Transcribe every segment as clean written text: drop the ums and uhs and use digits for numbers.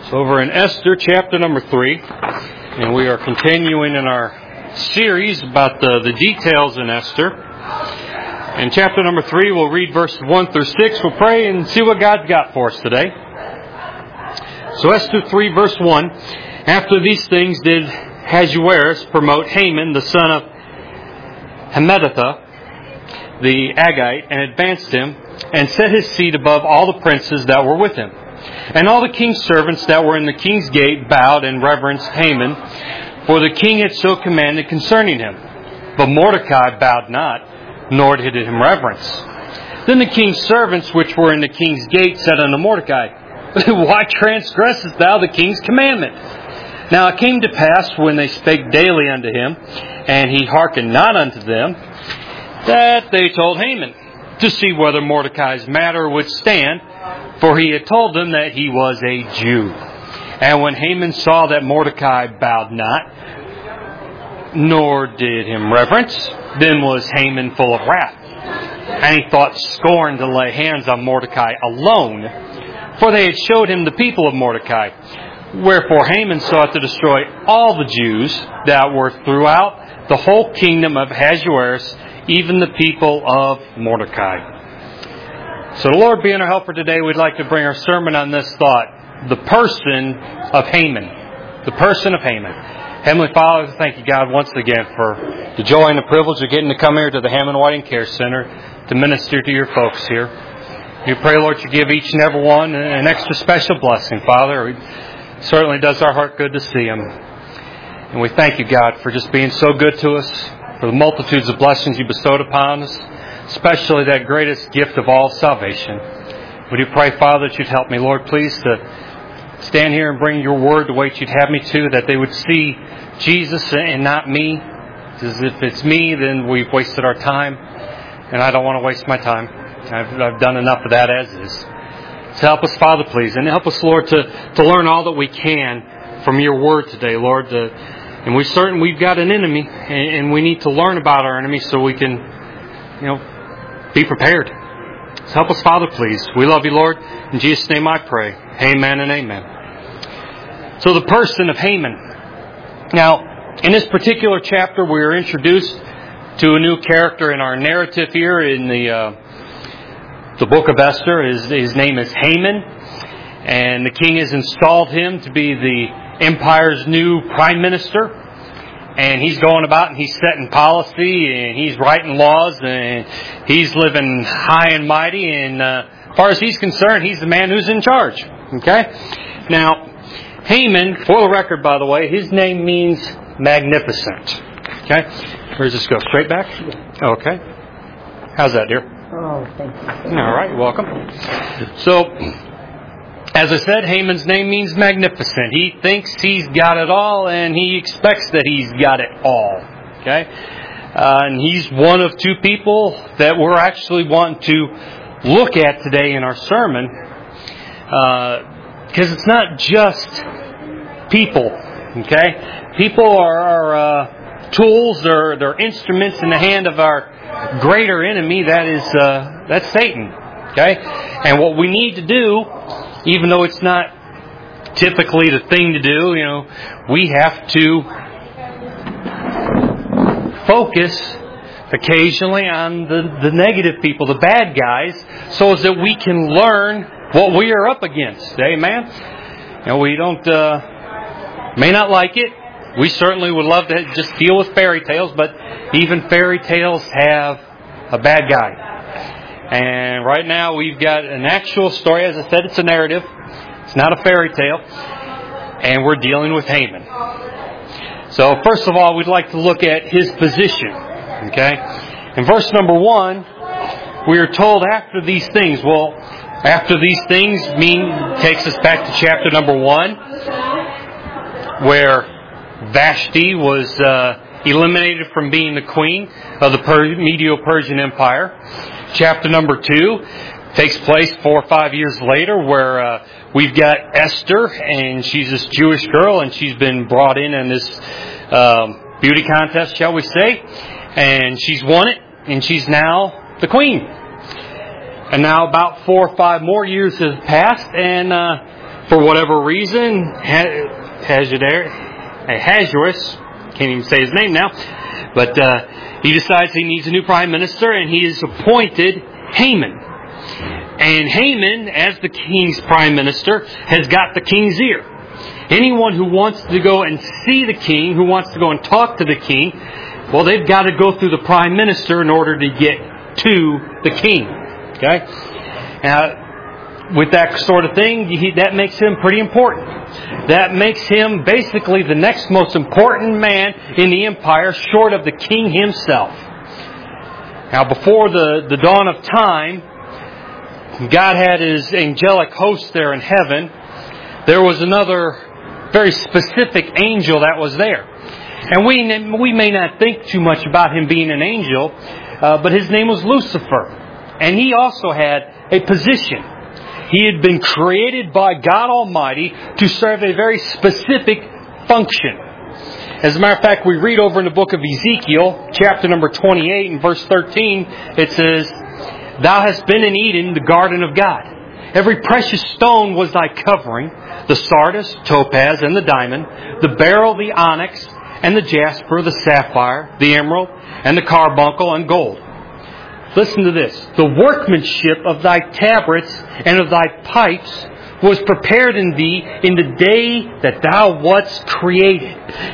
So over in Esther chapter number 3, and we are continuing in our series about the details in Esther. In chapter number 3, we'll read verses 1 through 6. We'll pray and see what God's got for us today. So Esther 3 verse 1, after these things did Ahasuerus promote Haman, the son of Hammedatha, the Agagite, and advanced him, and set his seat above all the princes that were with him. And all the king's servants that were in the king's gate bowed and reverenced Haman, for the king had so commanded concerning him. But Mordecai bowed not, nor did him reverence. Then the king's servants which were in the king's gate said unto Mordecai, Why transgressest thou the king's commandment? Now it came to pass, when they spake daily unto him, and he hearkened not unto them, that they told Haman, to see whether Mordecai's matter would stand, for he had told them that he was a Jew. And when Haman saw that Mordecai bowed not, nor did him reverence, then was Haman full of wrath. And he thought scorn to lay hands on Mordecai alone, for they had showed him the people of Mordecai. Wherefore Haman sought to destroy all the Jews that were throughout the whole kingdom of Ahasuerus, even the people of Mordecai. So the Lord being our helper today, we'd like to bring our sermon on this thought, the person of Haman. The person of Haman. Heavenly Father, thank you, God, once again for the joy and the privilege of getting to come here to the Hammond Whiting Care Center to minister to your folks here. We pray, Lord, you give each and every one an extra special blessing, Father. It certainly does our heart good to see them. And we thank you, God, for just being so good to us, for the multitudes of blessings you bestowed upon us, especially that greatest gift of all, salvation. We do pray, Father, that you'd help me, Lord, please, to stand here and bring your word the way you'd have me to, that they would see Jesus and not me. Because if it's me, then we've wasted our time, and I don't want to waste my time. I've done enough of that as is. So help us, Father, please, and help us, Lord, to learn all that we can from your word today, Lord. And we've got an enemy, and we need to learn about our enemy so we can, be prepared. So help us, Father, please. We love you, Lord. In Jesus' name I pray. Amen and amen. So the person of Haman. Now, in this particular chapter, we are introduced to a new character in our narrative here in the book of Esther. His name is Haman. And the king has installed him to be the empire's new prime minister. And he's going about and he's setting policy and he's writing laws and he's living high and mighty. And as far as he's concerned, he's the man who's in charge. Okay? Now, Haman, for the record, by the way, his name means magnificent. Okay? Where does this go? Straight back? Okay. How's that, dear? Oh, thank you. All right, welcome. So, as I said, Haman's name means magnificent. He thinks he's got it all, and he expects that he's got it all. Okay? And he's one of two people that we're actually wanting to look at today in our sermon. Because it's not just people. Okay? People are tools, they're instruments in the hand of our greater enemy, that's Satan. Okay? And what we need to do, even though it's not typically the thing to do, we have to focus occasionally on the negative people, the bad guys, so as that we can learn what we are up against. Amen? We don't, may not like it. We certainly would love to just deal with fairy tales, but even fairy tales have a bad guy. And right now we've got an actual story. As I said, it's a narrative. It's not a fairy tale. And we're dealing with Haman. So first of all, we'd like to look at his position. Okay? In verse number 1, we are told after these things. Well, after these things takes us back to chapter number 1, where Vashti was eliminated from being the queen of the Medo-Persian Empire. Chapter number 2 takes place 4 or 5 years later, where we've got Esther, and she's this Jewish girl, and she's been brought in this beauty contest, shall we say, and she's won it, and she's now the queen. And now about 4 or 5 more years have passed, and For whatever reason, Ahasuerus, can't even say his name now, but he decides he needs a new prime minister, and he has appointed Haman. And Haman, as the king's prime minister, has got the king's ear. Anyone who wants to go and see the king, who wants to go and talk to the king, well, they've got to go through the prime minister in order to get to the king. Okay? Now, with that sort of thing, that makes him pretty important. That makes him basically the next most important man in the empire, short of the king himself. Now, before the dawn of time, God had His angelic host there in heaven. There was another very specific angel that was there. And we may not think too much about him being an angel, but his name was Lucifer. And he also had a position. He had been created by God Almighty to serve a very specific function. As a matter of fact, we read over in the book of Ezekiel, chapter number 28 and verse 13, it says, "Thou hast been in Eden, the garden of God. Every precious stone was thy covering, the sardius, topaz, and the diamond, the beryl, the onyx, and the jasper, the sapphire, the emerald, and the carbuncle, and gold." Listen to this. "The workmanship of thy tabrets and of thy pipes was prepared in thee in the day that thou wast created."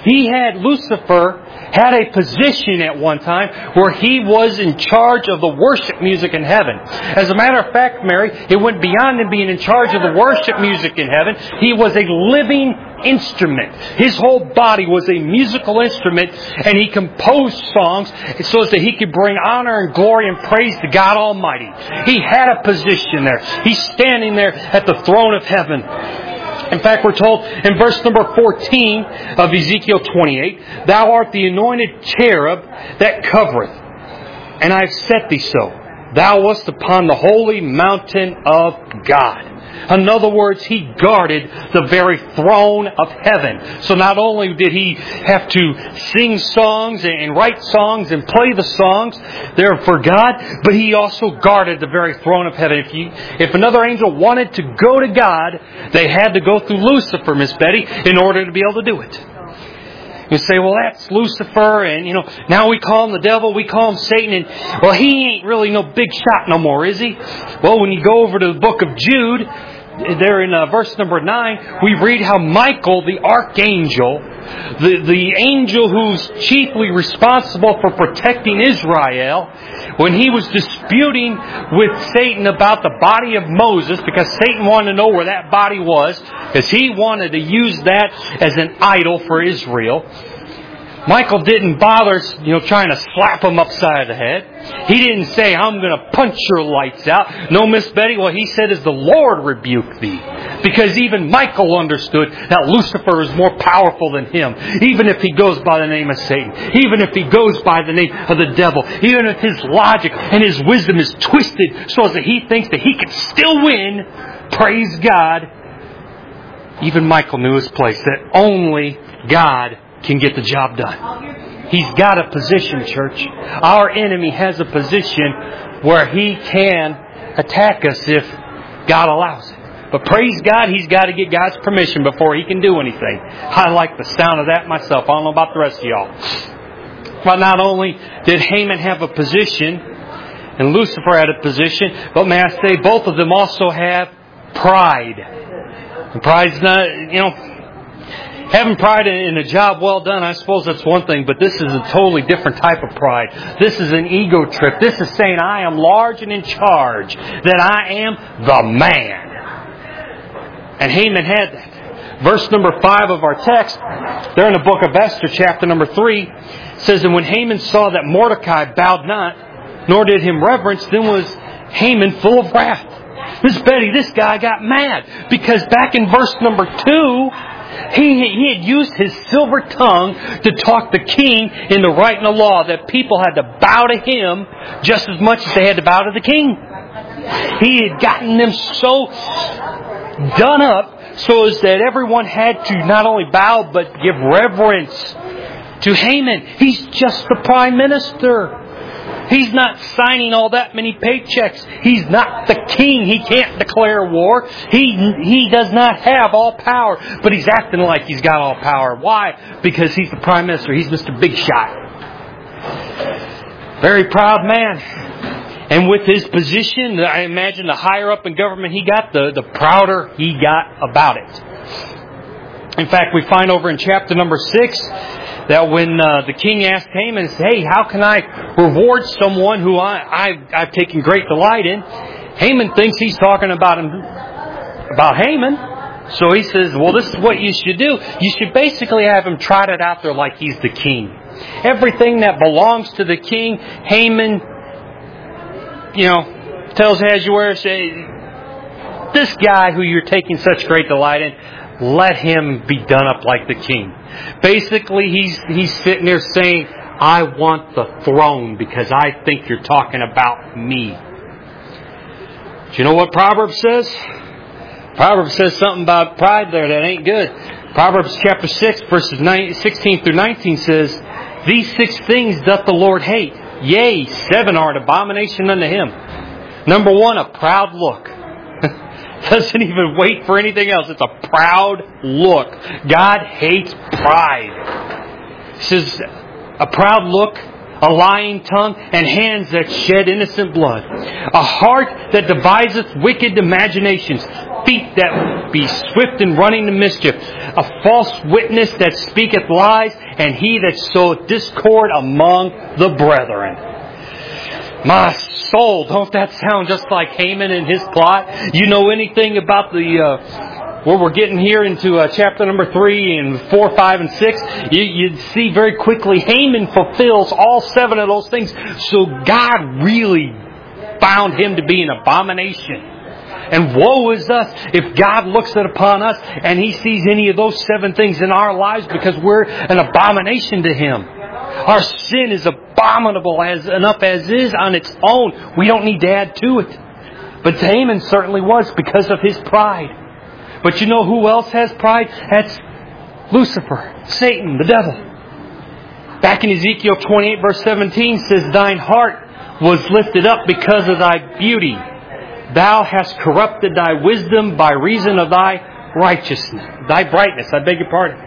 Lucifer had a position at one time where he was in charge of the worship music in heaven. As a matter of fact, Mary, it went beyond him being in charge of the worship music in heaven. He was a living instrument. His whole body was a musical instrument, and he composed songs so that he could bring honor and glory and praise to God Almighty. He had a position there. He's standing there at the throne of heaven. In fact, we're told in verse number 14 of Ezekiel 28, "Thou art the anointed cherub that covereth, and I have set thee so. Thou wast upon the holy mountain of God." In other words, he guarded the very throne of heaven. So not only did he have to sing songs and write songs and play the songs there for God, but he also guarded the very throne of heaven. If another angel wanted to go to God, they had to go through Lucifer, Miss Betty, in order to be able to do it. You say, "Well, that's Lucifer, and now we call him the devil, we call him Satan, and well, he ain't really no big shot no more, is he?" Well, when you go over to the book of Jude, there in verse number 9, we read how Michael, the archangel, the angel who's chiefly responsible for protecting Israel, when he was disputing with Satan about the body of Moses, because Satan wanted to know where that body was, because he wanted to use that as an idol for Israel. Michael didn't bother, trying to slap him upside the head. He didn't say, "I'm going to punch your lights out." No, Miss Betty, what he said is, "The Lord rebuke thee." Because even Michael understood that Lucifer is more powerful than him. Even if he goes by the name of Satan. Even if he goes by the name of the devil. Even if his logic and his wisdom is twisted so that he thinks that he can still win. Praise God. Even Michael knew his place. That only God can get the job done. He's got a position, church. Our enemy has a position where he can attack us if God allows it. But praise God, he's got to get God's permission before he can do anything. I like the sound of that myself. I don't know about the rest of y'all. But not only did Haman have a position, and Lucifer had a position, but may I say both of them also have pride. And pride's not, having pride in a job well done, I suppose that's one thing, but this is a totally different type of pride. This is an ego trip. This is saying I am large and in charge, that I am the man. And Haman had that. Verse number 5 of our text, there in the book of Esther, chapter number 3, says, "And when Haman saw that Mordecai bowed not, nor did him reverence, then was Haman full of wrath." Miss Betty, this guy got mad, because back in verse number 2, he had used his silver tongue to talk the king into writing a law that people had to bow to him just as much as they had to bow to the king. He had gotten them so done up so as that everyone had to not only bow but give reverence to Haman. He's just the prime minister. He's not signing all that many paychecks. He's not the king. He can't declare war. He does not have all power. But he's acting like he's got all power. Why? Because he's the prime minister. He's Mr. Big Shot. Very proud man. And with his position, I imagine the higher up in government he got, the prouder he got about it. In fact, we find over in chapter number 6 that when the king asked Haman, hey, how can I reward someone who I've taken great delight in? Haman thinks he's talking about Haman. So he says, well, this is what you should do. You should basically have him trot it out there like he's the king. Everything that belongs to the king, Haman, tells Ahasuerus, this guy who you're taking such great delight in, let him be done up like the king. Basically, he's sitting there saying, I want the throne because I think you're talking about me. Do you know what Proverbs says? Proverbs says something about pride there that ain't good. Proverbs chapter 6 verses 16 through 19 says, these 6 things doth the Lord hate. Yea, 7 are an abomination unto Him. Number 1, a proud look. Doesn't even wait for anything else. It's a proud look. God hates pride. He says, a proud look, a lying tongue, and hands that shed innocent blood. A heart that deviseth wicked imaginations. Feet that be swift in running to mischief. A false witness that speaketh lies, and he that soweth discord among the brethren. My soul, don't that sound just like Haman and his plot? You know anything about where we're getting here into chapter number 3 and 4, 5, and 6? You see very quickly Haman fulfills all 7 of those things. So God really found him to be an abomination. And woe is us if God looks upon us and He sees any of those 7 things in our lives because we're an abomination to Him. Our sin is abominable enough as is on its own. We don't need to add to it. But Haman certainly was because of his pride. But you know who else has pride? That's Lucifer, Satan, the devil. Back in Ezekiel 28 verse 17 says, thine heart was lifted up because of thy beauty. Thou hast corrupted thy wisdom by reason of thy righteousness. Thy brightness, I beg your pardon.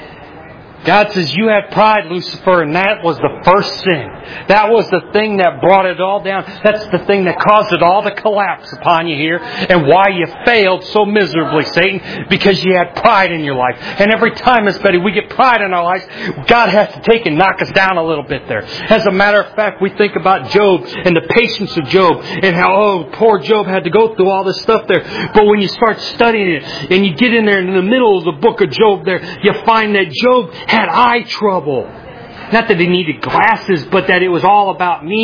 God says, you had pride, Lucifer, and that was the first sin. That was the thing that brought it all down. That's the thing that caused it all to collapse upon you here. And why you failed so miserably, Satan, because you had pride in your life. And every time, Miss Betty, we get pride in our lives, God has to take and knock us down a little bit there. As a matter of fact, we think about Job and the patience of Job and how, poor Job had to go through all this stuff there. But when you start studying it and you get in there in the middle of the book of Job there, you find that Job had eye trouble. Not that he needed glasses, but that it was all about me.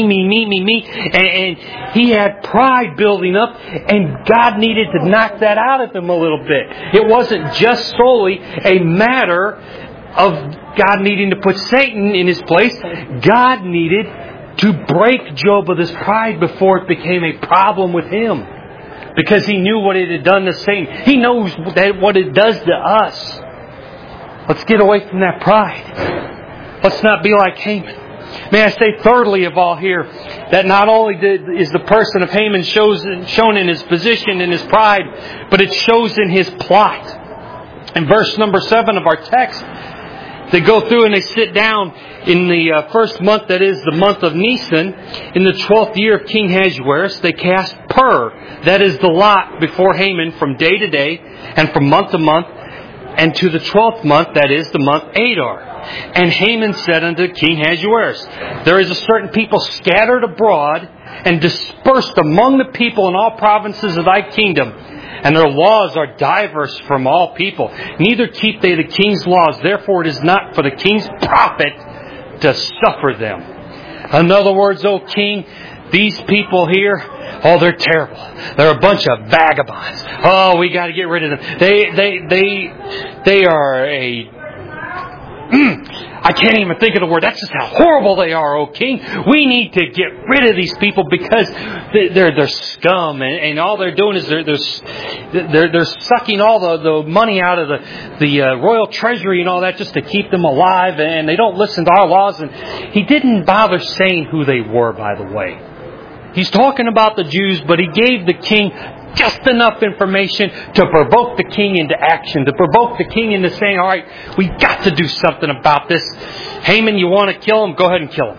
And he had pride building up, and God needed to knock that out of him a little bit. It wasn't just solely a matter of God needing to put Satan in his place. God needed to break Job of his pride before it became a problem with him. Because He knew what it had done to Satan. He knows what it does to us. Let's get away from that pride. Let's not be like Haman. May I say thirdly of all here, that not only is the person of Haman shown in his position, in his pride, but it shows in his plot. In verse number 7 of our text, they go through and they sit down in the first month, that is the month of Nisan, in the 12th year of King Ahasuerus. They cast pur, that is the lot, before Haman from day to day and from month to month, and to the 12th month, that is the month Adar. And Haman said unto King Ahasuerus, there is a certain people scattered abroad and dispersed among the people in all provinces of thy kingdom, and their laws are diverse from all people. Neither keep they the king's laws. Therefore it is not for the king's profit to suffer them. In other words, O king, these people here, they're terrible. They're a bunch of vagabonds. We got to get rid of them. They are I can't even think of the word. That's just how horrible they are, O king. We need to get rid of these people because they're scum, and all they're doing is they're sucking all the money out of the royal treasury and all that just to keep them alive, and they don't listen to our laws. And he didn't bother saying who they were, by the way. He's talking about the Jews, but he gave the king just enough information to provoke the king into action, to provoke the king into saying, all right, we got to do something about this. Haman, you want to kill him? Go ahead and kill him.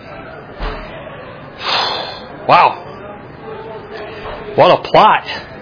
Wow. What a plot.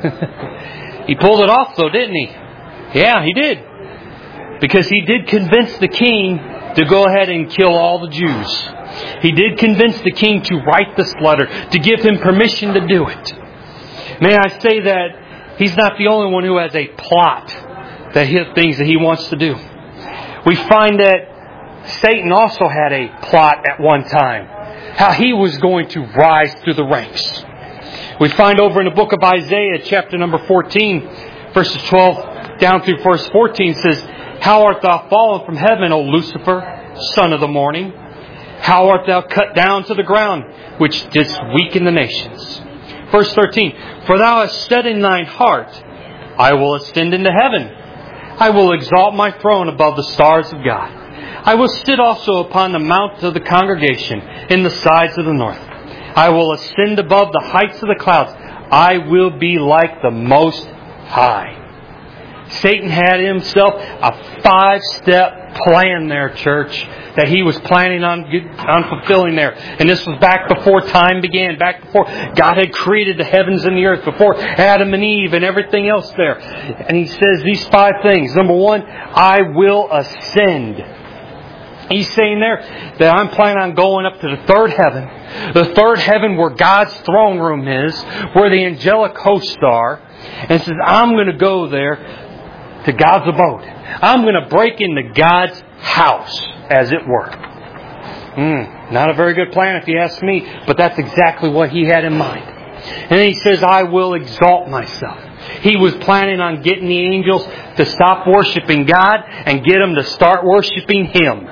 He pulled it off though, didn't he? Yeah, he did. Because he did convince the king to go ahead and kill all the Jews. He did convince the king to write this letter, to give him permission to do it. May I say that he's not the only one who has a plot, things that he wants to do. We find that Satan also had a plot at one time, how he was going to rise through the ranks. We find over in the book of Isaiah, chapter number 14, verses 12 down through verse 14 says, "How art thou fallen from heaven, O Lucifer, son of the morning? How art thou cut down to the ground, which didst weaken the nations?" Verse 13, "For thou hast said in thine heart, I will ascend into heaven. I will exalt my throne above the stars of God. I will sit also upon the mount of the congregation in the sides of the north. I will ascend above the heights of the clouds. I will be like the Most High." Satan had himself a 5-step plan there, church, that he was planning on fulfilling there. And this was back before time began, back before God had created the heavens and the earth, before Adam and Eve and everything else there. And he says these 5 things. Number 1, I will ascend. He's saying there that I'm planning on going up to the 3rd heaven. The 3rd heaven where God's throne room is, where the angelic hosts are. And says, I'm going to go there to God's abode. I'm going to break into God's house, as it were. Not a very good plan if you ask me, but that's exactly what he had in mind. And then he says, I will exalt myself. He was planning on getting the angels to stop worshiping God and get them to start worshiping Him.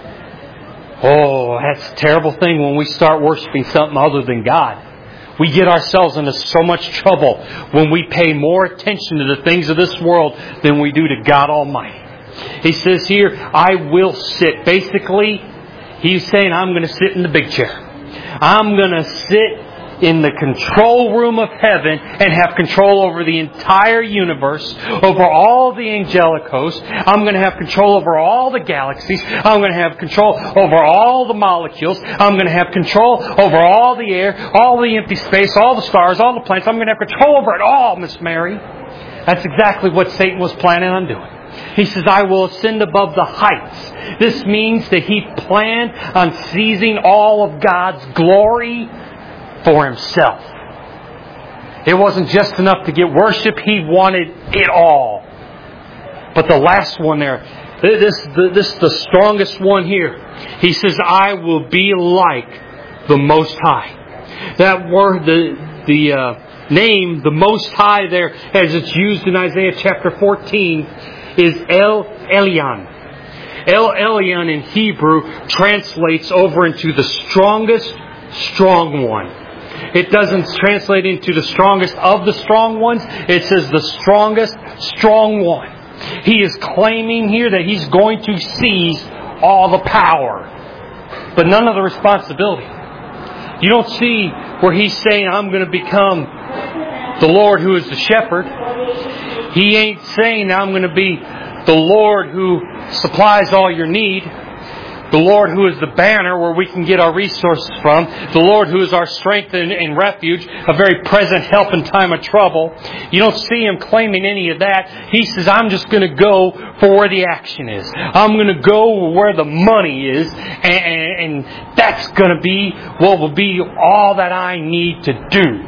Oh, that's a terrible thing when we start worshiping something other than God. We get ourselves into so much trouble when we pay more attention to the things of this world than we do to God Almighty. He says here, I will sit. Basically, he's saying, I'm going to sit in the big chair. I'm going to sit in the control room of heaven and have control over the entire universe, over all the angelic hosts. I'm going to have control over all the galaxies. I'm going to have control over all the molecules. I'm going to have control over all the air, all the empty space, all the stars, all the planets. I'm going to have control over it all, Miss Mary. That's exactly what Satan was planning on doing. He says, I will ascend above the heights. This means that he planned on seizing all of God's glory for himself. It wasn't just enough to get worship. He wanted it all. But the last one there, this is the strongest one here. He says, I will be like the Most High. That word, the name, the Most High there, as it's used in Isaiah chapter 14, is El Elyon. El Elyon in Hebrew translates over into the strongest, strong one. It doesn't translate into the strongest of the strong ones. It says the strongest, strong one. He is claiming here that he's going to seize all the power, but none of the responsibility. You don't see where he's saying, I'm going to become the Lord who is the shepherd. He ain't saying, I'm going to be the Lord who supplies all your need. The Lord who is the banner where we can get our resources from. The Lord who is our strength and refuge, a very present help in time of trouble. You don't see him claiming any of that. He says, I'm just going to go for where the action is. I'm going to go where the money is. And that's going to be what will be all that I need to do.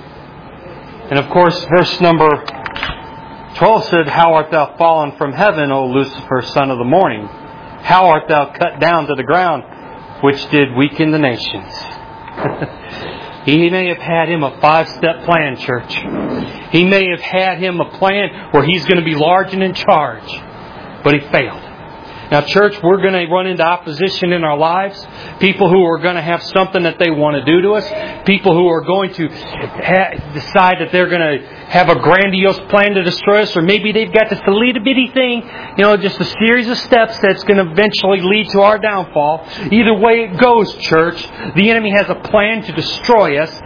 And of course, verse number 12 said, How art thou fallen from heaven, O Lucifer, son of the morning? How art thou cut down to the ground, which did weaken the nations? He may have had him a 5-step plan, church. He may have had him a plan where he's going to be large and in charge. But he failed. Now, church, we're going to run into opposition in our lives. People who are going to have something that they want to do to us. People who are going to decide that they're going to have a grandiose plan to destroy us. Or maybe they've got this little bitty thing, just a series of steps that's going to eventually lead to our downfall. Either way it goes, church, the enemy has a plan to destroy us.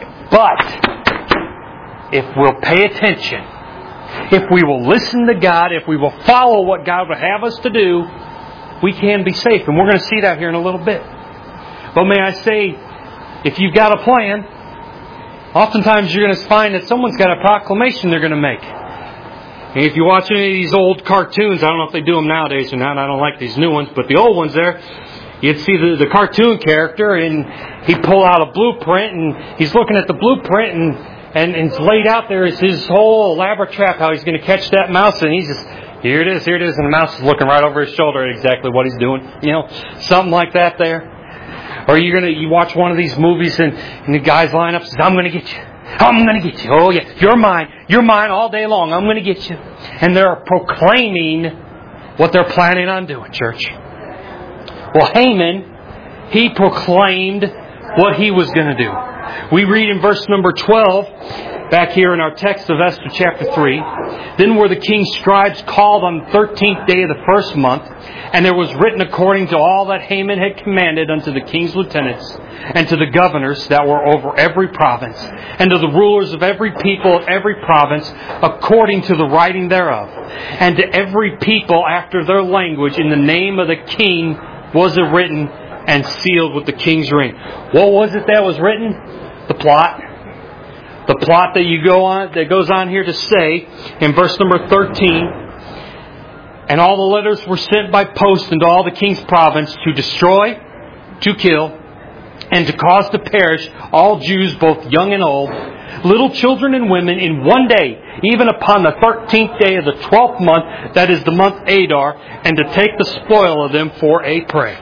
But if we'll pay attention, if we will listen to God, if we will follow what God would have us to do, we can be safe. And we're going to see that here in a little bit. But may I say, if you've got a plan, oftentimes you're going to find that someone's got a proclamation they're going to make. And if you watch any of these old cartoons, I don't know if they do them nowadays or not, I don't like these new ones, but the old ones there, you'd see the cartoon character, and he'd pull out a blueprint, and he's looking at the blueprint, and it's laid out there is his whole elaborate trap, how he's going to catch that mouse, and he's just, here it is, and the mouse is looking right over his shoulder at exactly what he's doing. Something like that there. Or you watch one of these movies, and the guys line up and says, I'm going to get you. I'm going to get you. Oh yeah, you're mine all day long. I'm going to get you. And they're proclaiming what they're planning on doing, church. Well, Haman, he proclaimed what he was going to do. We read in verse number 12, back here in our text of Esther chapter 3, Then were the king's scribes called on the 13th day of the first month, and there was written according to all that Haman had commanded unto the king's lieutenants, and to the governors that were over every province, and to the rulers of every people of every province, according to the writing thereof, and to every people after their language, in the name of the king was it written, and sealed with the king's ring. What was it that was written? The plot. The plot that goes on here to say in verse number 13, and all the letters were sent by post into all the king's province to destroy, to kill, and to cause to perish all Jews, both young and old, little children and women, in one day, even upon the 13th day of the 12th month, that is the month Adar, and to take the spoil of them for a prey.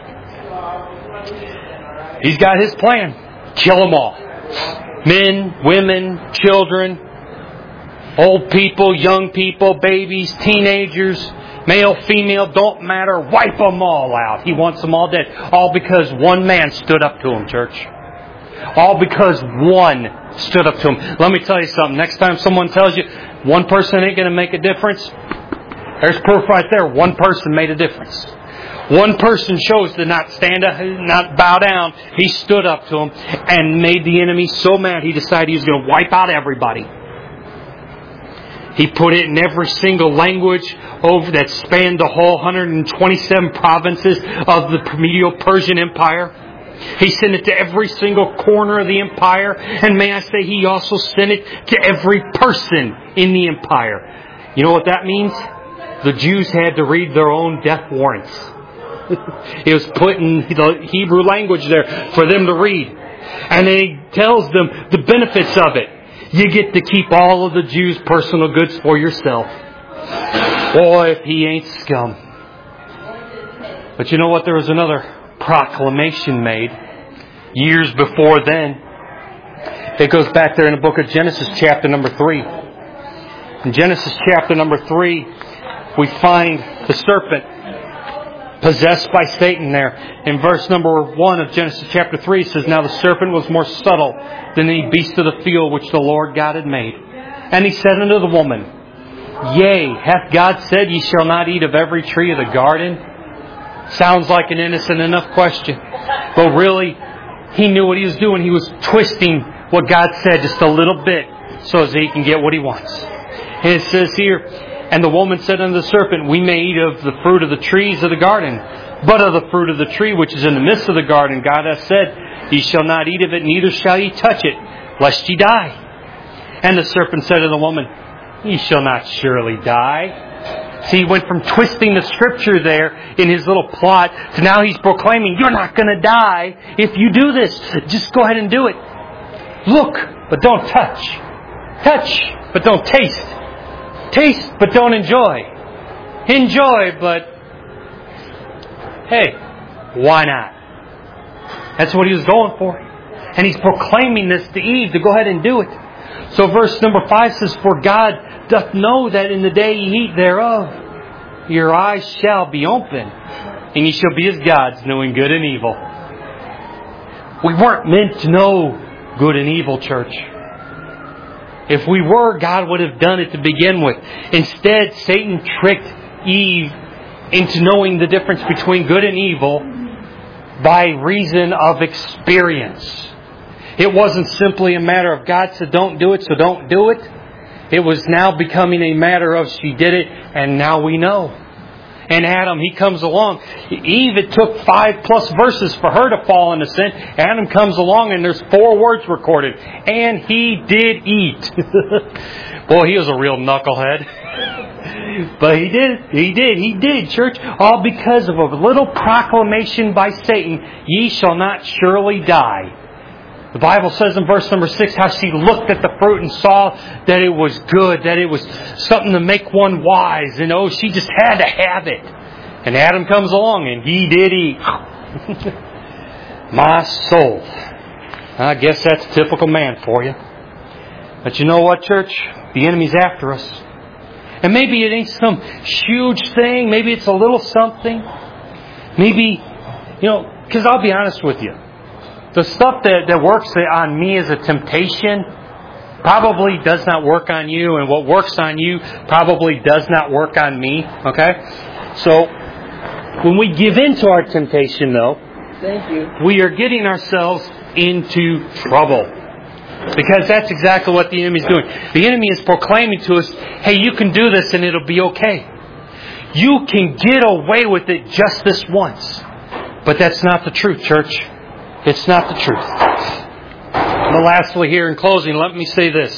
He's got his plan. Kill them all. Men, women, children, old people, young people, babies, teenagers, male, female, don't matter. Wipe them all out. He wants them all dead. All because one man stood up to him, church. All because one stood up to him. Let me tell you something. Next time someone tells you one person ain't going to make a difference, there's proof right there. One person made a difference. One person chose to not bow down. He stood up to him and made the enemy so mad he decided he was going to wipe out everybody. He put it in every single language that spanned the whole 127 provinces of the Medo-Persian Empire. He sent it to every single corner of the empire. And may I say, he also sent it to every person in the empire. You know what that means? The Jews had to read their own death warrants. It was put in the Hebrew language there for them to read. And he tells them the benefits of it. You get to keep all of the Jews' personal goods for yourself. Boy, if he ain't scum. But you know what? There was another proclamation made years before then. It goes back there in the book of Genesis chapter number 3. In Genesis chapter number 3, we find the serpent possessed by Satan there. In verse number 1 of Genesis chapter 3, it says, Now the serpent was more subtle than any beast of the field which the Lord God had made. And he said unto the woman, Yea, hath God said, Ye shall not eat of every tree of the garden? Sounds like an innocent enough question. But really, he knew what he was doing. He was twisting what God said just a little bit so that he can get what he wants. And it says here, And the woman said unto the serpent, We may eat of the fruit of the trees of the garden, but of the fruit of the tree which is in the midst of the garden, God hath said, Ye shall not eat of it, neither shall ye touch it, lest ye die. And the serpent said to the woman, Ye shall not surely die. See, he went from twisting the scripture there in his little plot to now he's proclaiming, You're not going to die if you do this. Just go ahead and do it. Look, but don't touch. Touch, but don't taste. Taste, but don't enjoy. Enjoy, but hey, why not? That's what he was going for. And he's proclaiming this to Eve to go ahead and do it. So verse number 5 says, For God doth know that in the day ye eat thereof, your eyes shall be open, and ye shall be as gods, knowing good and evil. We weren't meant to know good and evil, church. If we were, God would have done it to begin with. Instead, Satan tricked Eve into knowing the difference between good and evil by reason of experience. It wasn't simply a matter of God said don't do it, so don't do it. It was now becoming a matter of she did it, and now we know. And Adam, he comes along. Eve, it took 5+ verses for her to fall into sin. Adam comes along and there's 4 words recorded. And he did eat. Boy, he was a real knucklehead. But he did, church. All because of a little proclamation by Satan, ye shall not surely die. The Bible says in verse number 6 how she looked at the fruit and saw that it was good, that it was something to make one wise. And she just had to have it. And Adam comes along and he did eat. My soul. I guess that's typical man for you. But you know what, church? The enemy's after us. And maybe it ain't some huge thing. Maybe it's a little something. Maybe, because I'll be honest with you. The stuff that works on me as a temptation probably does not work on you. And what works on you probably does not work on me. Okay? So, when we give in to our temptation, though, we are getting ourselves into trouble. Because that's exactly what the enemy is doing. The enemy is proclaiming to us, hey, you can do this and it'll be okay. You can get away with it just this once. But that's not the truth, church. It's not the truth. But lastly here in closing, let me say this.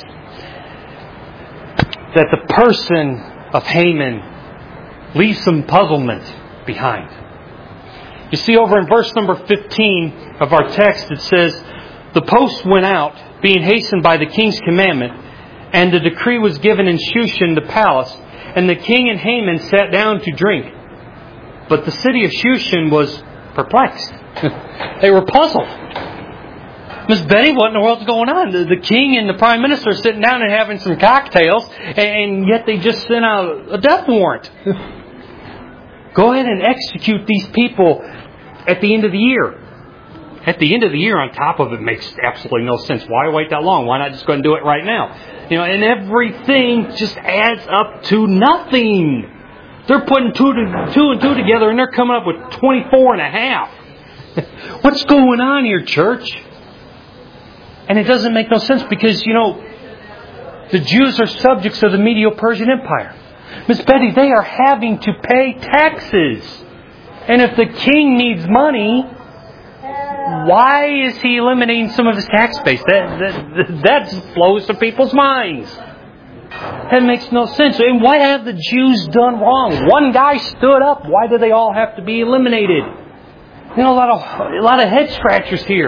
That the person of Haman leaves some puzzlement behind. You see over in verse number 15 of our text it says, the post went out, being hastened by the king's commandment, and the decree was given in Shushan the palace, and the king and Haman sat down to drink. But the city of Shushan was perplexed. They were puzzled. Miss Betty, what in the world's going on? The king and the prime minister are sitting down and having some cocktails, and yet they just sent out a death warrant. Go ahead and execute these people at the end of the year. At the end of the year, on top of it, makes absolutely no sense. Why wait that long? Why not just go and do it right now? And everything just adds up to nothing. They're putting two and two together, and they're coming up with 24 and a half. What's going on here, church? And it doesn't make no sense because, the Jews are subjects of the Medo-Persian Empire. Miss Betty, they are having to pay taxes. And if the king needs money, why is he eliminating some of his tax base? That blows to people's minds. That makes no sense. And what have the Jews done wrong? One guy stood up. Why do they all have to be eliminated? A lot of head scratchers here.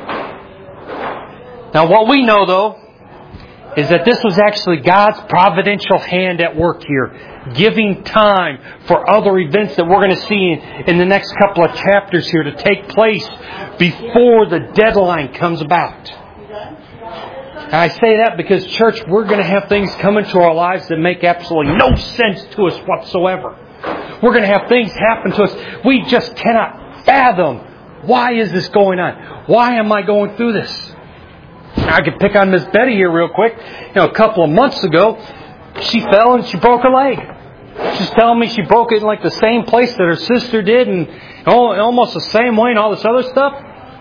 Now what we know though is that this was actually God's providential hand at work here, giving time for other events that we're going to see in the next couple of chapters here to take place before the deadline comes about. And I say that because, church, we're going to have things come into our lives that make absolutely no sense to us whatsoever. We're going to have things happen to us. We just cannot fathom. Why is this going on? Why am I going through this? I could pick on Miss Betty here real quick. A couple of months ago, she fell and she broke her leg. She's telling me she broke it in like the same place that her sister did and almost the same way and all this other stuff.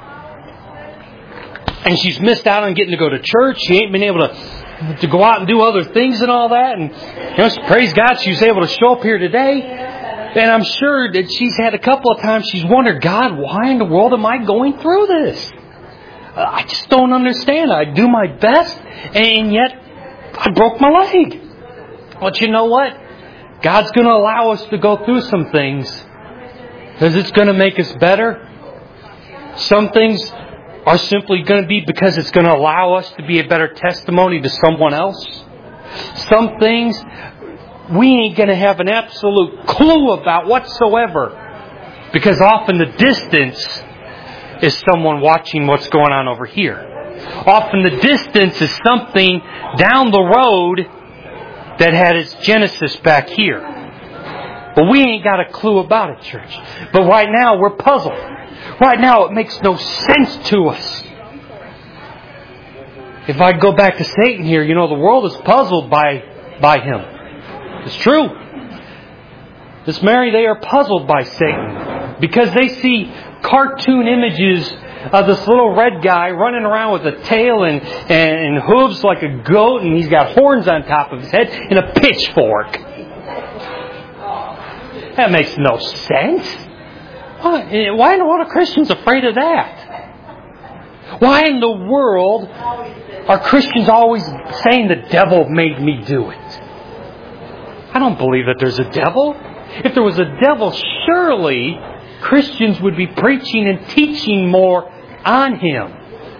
And she's missed out on getting to go to church. She ain't been able to go out and do other things and all that. And praise God, she was able to show up here today. And I'm sure that she's had a couple of times she's wondered, God, why in the world am I going through this? I just don't understand. I do my best, and yet I broke my leg. But you know what? God's going to allow us to go through some things because it's going to make us better. Some things are simply going to be because it's going to allow us to be a better testimony to someone else. Some things we ain't going to have an absolute clue about whatsoever because off in the distance is someone watching what's going on over here. Off in the distance is something down the road that had its genesis back here. But we ain't got a clue about it, church. But right now, we're puzzled. Right now, it makes no sense to us. If I go back to Satan here, the world is puzzled by him. It's true. This Mary, they are puzzled by Satan because they see cartoon images of this little red guy running around with a tail and hooves like a goat, and he's got horns on top of his head and a pitchfork. That makes no sense. Why in the world are Christians afraid of that? Why in the world are Christians always saying the devil made me do it? I don't believe that there's a devil. If there was a devil, surely Christians would be preaching and teaching more on him.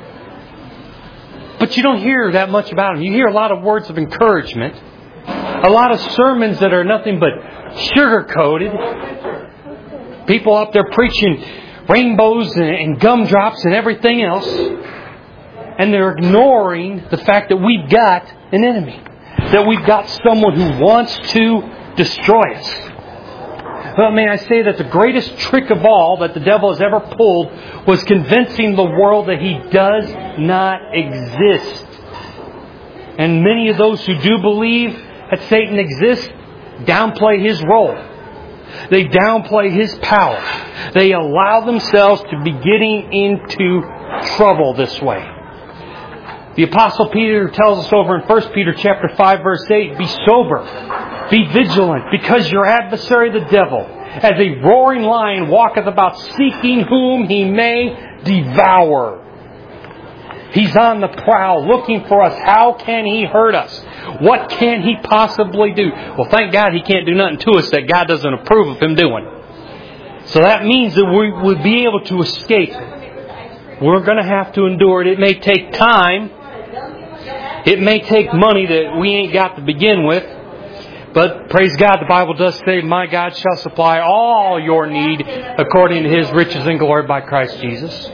But you don't hear that much about him. You hear a lot of words of encouragement. A lot of sermons that are nothing but sugar-coated. People up there preaching rainbows and gumdrops and everything else. And they're ignoring the fact that we've got an enemy. That we've got someone who wants to destroy us. Well, may I say that the greatest trick of all that the devil has ever pulled was convincing the world that he does not exist. And many of those who do believe that Satan exists downplay his role. They downplay his power. They allow themselves to be getting into trouble this way. The Apostle Peter tells us over in 1 Peter chapter 5, verse 8, be sober, be vigilant, because your adversary the devil, as a roaring lion, walketh about seeking whom he may devour. He's on the prowl looking for us. How can he hurt us? What can he possibly do? Well, thank God he can't do nothing to us that God doesn't approve of him doing. So that means that we would be able to escape. We're going to have to endure it. It may take time. It may take money that we ain't got to begin with. But praise God, the Bible does say, my God shall supply all your need according to His riches and glory by Christ Jesus.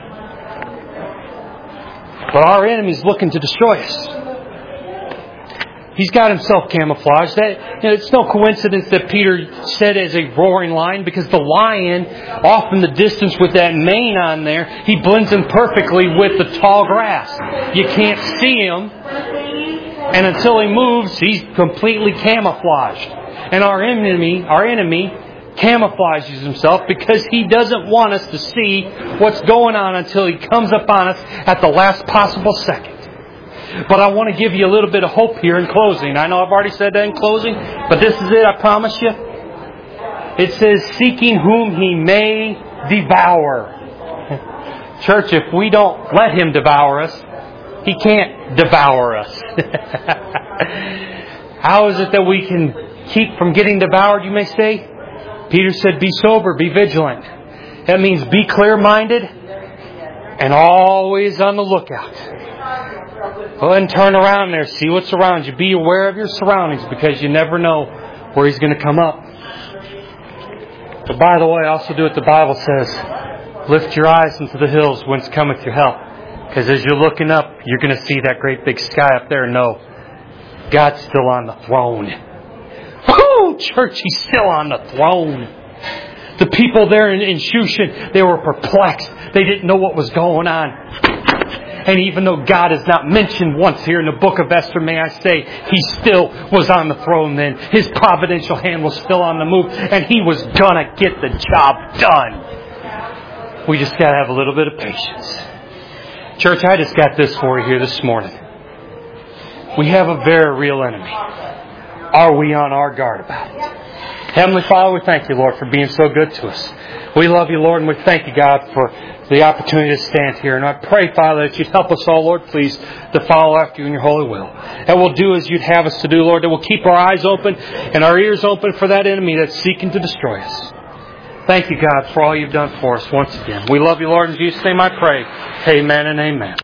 But our enemy's looking to destroy us. He's got himself camouflaged. It's no coincidence that Peter said as a roaring lion, because the lion, off in the distance with that mane on there, he blends in perfectly with the tall grass. You can't see him. And until he moves, he's completely camouflaged. And our enemy camouflages himself because he doesn't want us to see what's going on until he comes upon us at the last possible second. But I want to give you a little bit of hope here in closing. I know I've already said that in closing, but this is it, I promise you. It says, seeking whom he may devour. Church, if we don't let him devour us, he can't devour us. How is it that we can keep from getting devoured, you may say? Peter said, be sober, be vigilant. That means be clear-minded and always on the lookout. Go ahead and turn around there, see what's around you. Be aware of your surroundings because you never know where he's going to come up. But by the way, also do what the Bible says. Lift your eyes into the hills whence cometh your help. Because as you're looking up, you're going to see that great big sky up there and know God's still on the throne. Woo! Church, He's still on the throne. The people there in Shushan, they were perplexed. They didn't know what was going on. And even though God is not mentioned once here in the book of Esther, may I say, He still was on the throne then. His providential hand was still on the move. And He was going to get the job done. We just got to have a little bit of patience. Church, I just got this for you here this morning. We have a very real enemy. Are we on our guard about it? Heavenly Father, we thank You, Lord, for being so good to us. We love You, Lord, and we thank You, God, for the opportunity to stand here. And I pray, Father, that You'd help us all, Lord, please, to follow after You in Your holy will. That we'll do as You'd have us to do, Lord. That we'll keep our eyes open and our ears open for that enemy that's seeking to destroy us. Thank You, God, for all You've done for us once again. We love You, Lord. In Jesus' name I pray. Amen and amen.